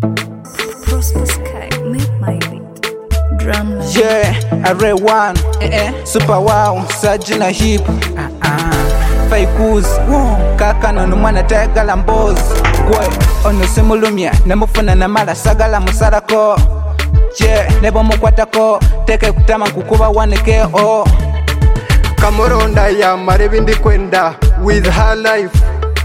Prosper Sky, make my beat. Drumline. Yeah, I read one. Super wow, Sajina hip. Faikuz, kaka no mwana tegala mbozi. Gwe, ono simulumya, nemufuna namala sagala musarako. Yeah, nebo mukwatako, teke kutama kukuba waneke oh. Kamoronda ya marebindi kwenda with her life.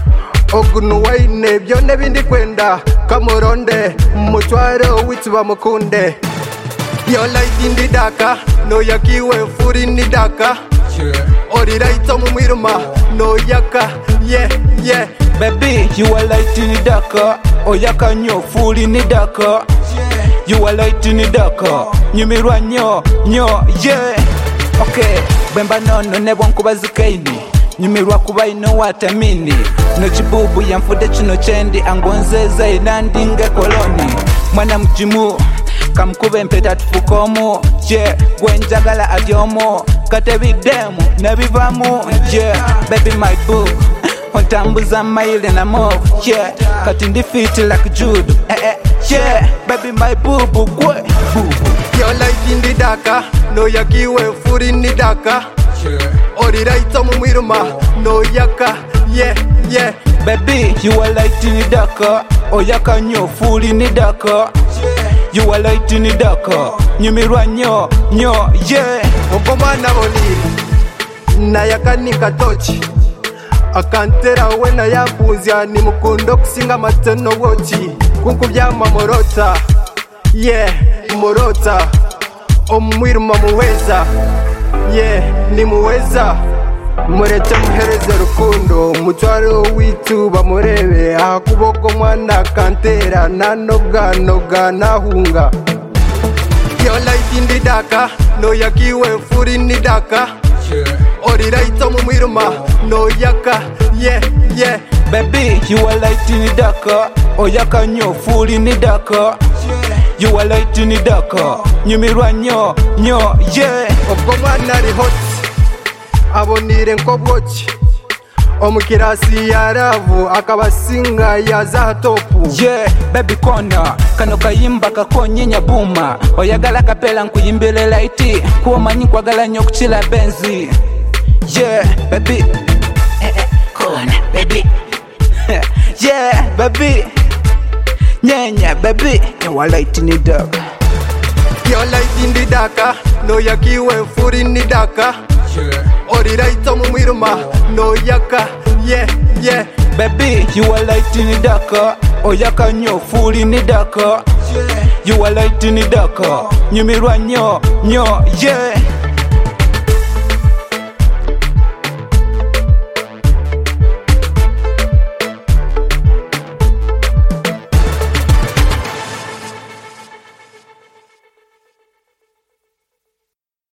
Ogunu waine byone bindi kwenda Kamoronde mutwaro wituba mukunde. Your life in the daka no yakiwe furi ni daka. Orira ito mumwiruma no yaka yeah yeah. Baby, you are light in the dark. Oyaka nyo fully in the dark. You are light in the dark. Nyumirwa nyo yeah. Okay, bemba nono nebo nkubazi kaini. Nyumirwa kuba ino watamini. No chibubu ya mfude chino chendi. Angonzeza inandinge koloni. Mwana mjimu kamkube mpeta tufukomu. Yeah, gwenjagala adyomo. Kate bidemu, nebivamu. Yeah, baby my boo. Ontambuza maile na move. Yeah, kati ndifiti like Jude. Yeah, baby my boo boo gwe boo boo. Your life in the daka no yakiwe furi ni daka. Orira ito mumwiruma no yaka yeah yeah. Baby, you are light in the dark. Oyaka nyo fully in the dark. You are light in the dark. Nyumirwa nyo yeah. Okomana boli na yakani katochi. Akantera wena yampuzya ni mukundo kusinga mateno wochi. Kunkubya mamorota yeah morota. Omwiruma muweza yeah ni muweza. Murete muhereze rukundo mutwaro witu bamurebe. Akuboko mwana kantera nanoga nahunga. Your life in the daka no yakiwe furi ni daka. Orira ito mumwiruma no yaka yeah yeah. Baby, you are light in the dark. Oyaka nyo fully in the dark. You are light in the dark. Nyumirwa nyo yeah. Okomwana ari hot abonire nkobwoki. Omukirasi yaravu akabasinga yaza topu. Yeah, baby kona kano kayimba kakonyenya buma. Oyagala kapela nkuyimbile lighti. Kuomanyi kwagala nyo kuchila benzi. Yeah, baby kona baby. Yeah, baby nyenya baby. You are light in the dark. Your life in the daka no yakiwe furi ni daka. Orira ito mumwiruma no yaka yeah yeah. Baby, you are light in the dark. Oyaka nyo fully in the dark. You are light in the dark. Nyumirwa nyo yeah.